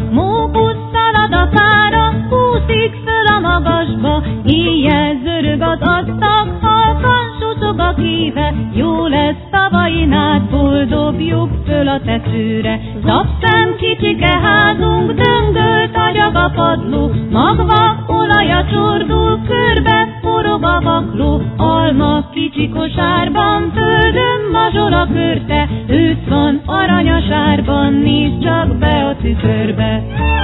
mókusz szalad a fára, úszik föl a magasba, éjjel zörög az asztal, halkan susog a kíve, jó lesz szavain át, boldogjuk föl a tetőre. Zapszem kicsike házunk, döngölt agyag a padló, magva olaja csordul, körbe forog a vakló, alma kicsi kosárban, földön mazsol a körte, ősz van aranyasárban, nézd csak be a tükörbe.